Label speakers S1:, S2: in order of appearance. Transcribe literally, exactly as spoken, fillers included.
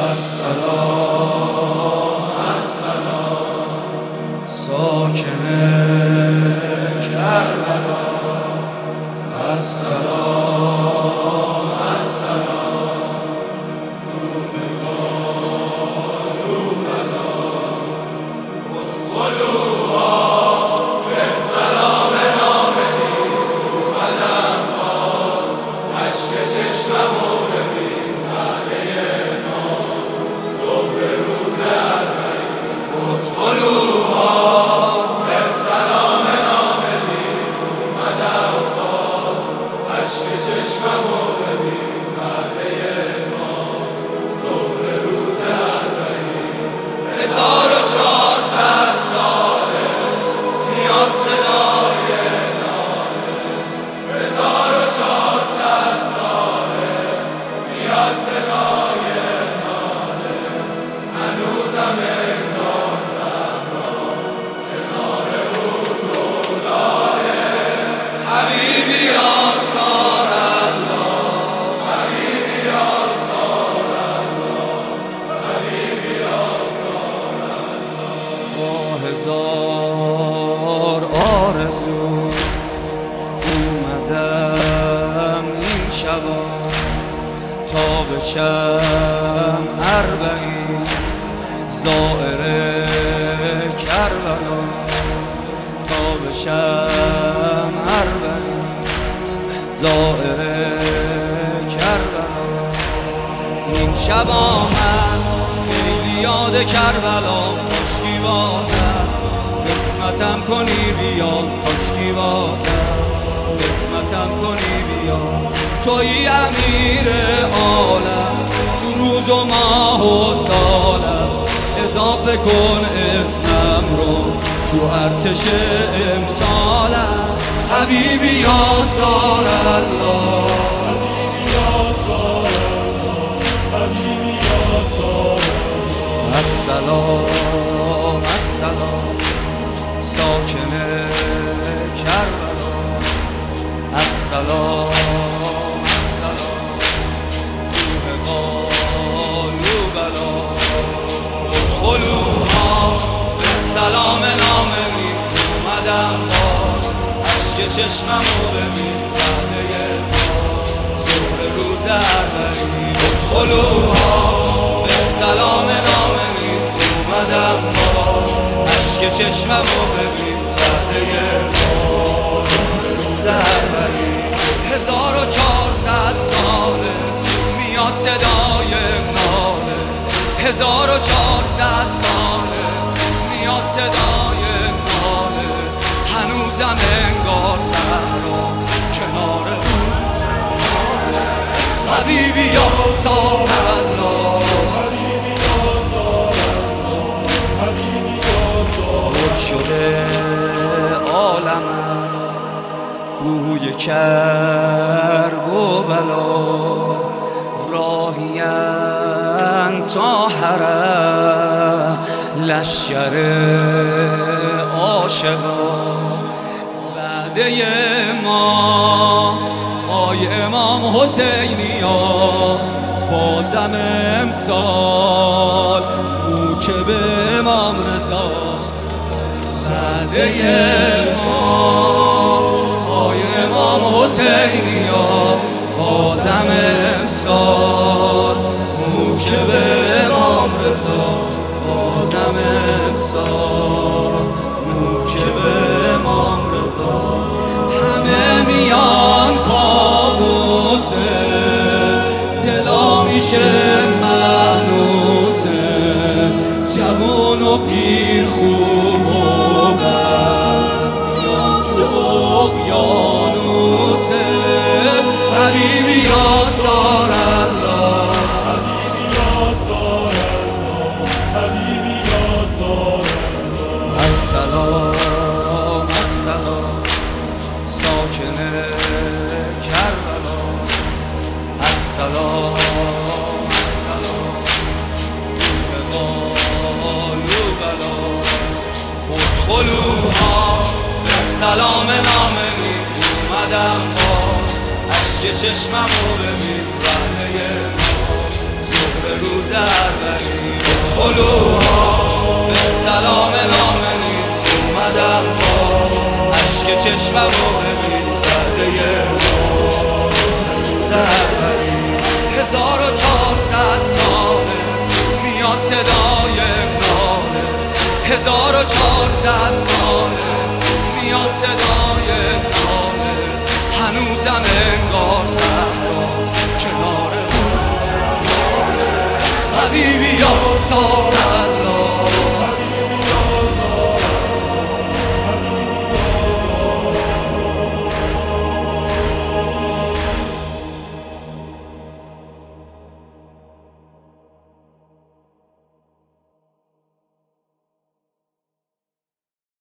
S1: السلام ساکن کربلا السلام هزار آرزو اومدم این شبا تا بشم اربعین زائر کربلا تا بشم اربعین زائر کربلا این شبا من خیلی یاد کربلا کاشکی بازم قسمتم کنی بیام کاشکی بازم قسمتم کنی بیام تویی امیر عالم تو روز و ماه و سالم اضافه کن اسمم رو تو ارتش امسالم حبیبی یا سار الله السلام السلام ساکن کربلا السلام السلام روح قالو بلا ادخلوها به سلام نامین اومدم باز عشق چشممو ببین بعده ظهر روز اربعین ادخلوها به سلام نامین اومدم باز عشق چشممو ببین بعده روز اربعین هزار و چهارصد ساله میاد صدای ناله هزار و چهارصد ساله میاد صدای ناله هنوزم انگار زهرا کنار اون حبیبی یا سار الله پر شده عالم است بوی کرب و بلا راهیم تا حرم لشکر عاشقان وعده ما آی امام حسینی ها بازم امسال موکب امام رضا وعده ما آی امام حسینی ها بازم امسال موکب امام رضا بازم امسال موکب امام رضا همه میان قابوسه دلا میشه مهنوزه جوان و پیر خوب و بد میان تو اقیانوسه حبیبی یا سار الله
S2: حبیبی یا سار الله حبیبی یا سار الله
S1: السلام السلام ساکن کربلا السلام السلام روح قالو بلا ادخلوها به سلام نامین اومدم باز عشق چشممو ببین بعده ظهر به روز اربعین. ادخلوها به سلام نامنی، اومدم با عشق چشممو ببین پرده روز اربعین. هزار و چهارصد ساله میاد صدای ناله، هزار و چهارصد ساله میاد صدای ناله، هنوزم انگار زهرا کنار اون. حبیبی یا صاحب